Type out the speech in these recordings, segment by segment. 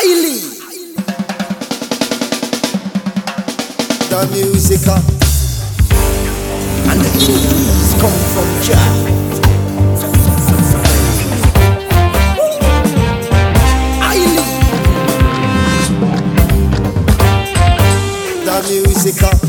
highly. The music and the keys come from Jah. Highly. The music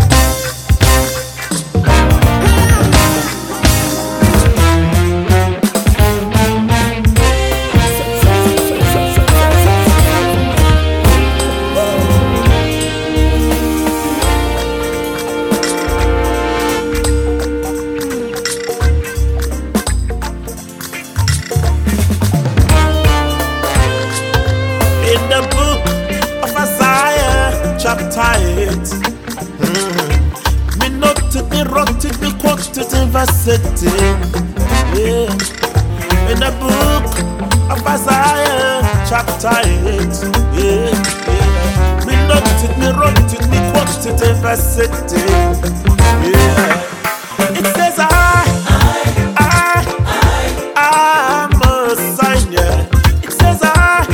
chapter 8. Me noted, me wrote it, me quoted in verse 18. Yeah. In the book of Isaiah, chapter 8. Yeah. Yeah. Me noted, me wrote it, me quoted in verse 18. Yeah. It says I'm a sign, yeah. It says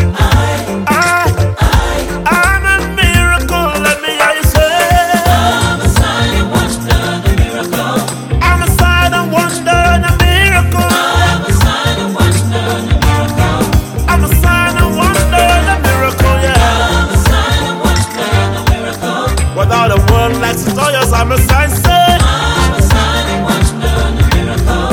without a word like lawyers, I'm a sign, say I'm a sign and wonder and a miracle.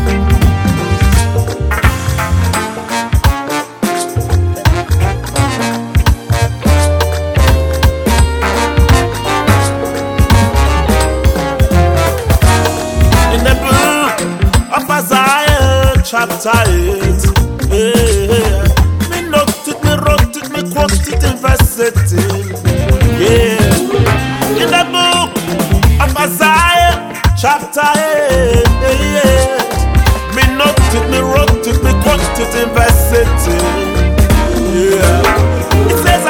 In the book of Isaiah, chapter 8, yeah. Me noted, me wrote it, me quoted it in verse 18. Yeah. In the book of Isaiah, chapter 8, yeah. Me noted, me wrote it, me quoted it in verse 18. Yeah. It says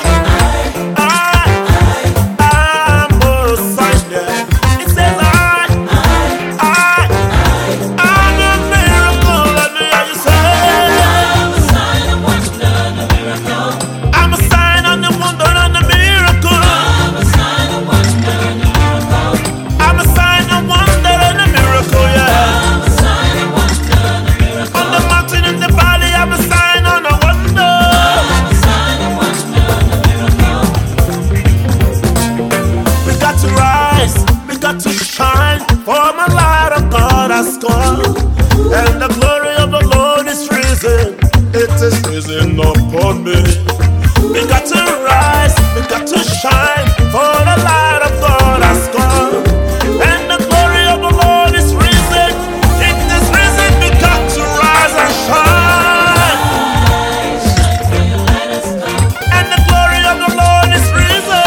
I'm a sign, yeah. It says I'm a miracle. Let me hear you say I'm a sign and wonder and a miracle. I'm a sign and a wonder and a miracle. To shine, for my light of God has come, and the glory of the Lord is risen. It is risen upon me. We got to rise, we got to shine, for the light of God has come, and the glory of the Lord is risen. It is risen. We got to rise and shine, and the glory of the Lord is risen.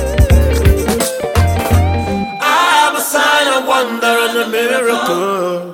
Wonder and a miracle.